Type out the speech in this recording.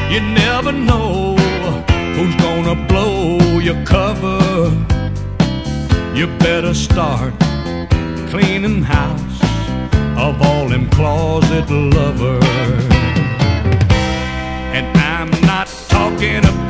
You never know who's gonna blow your cover. You better start cleaning house of all them closet lovers. And I'm not talking about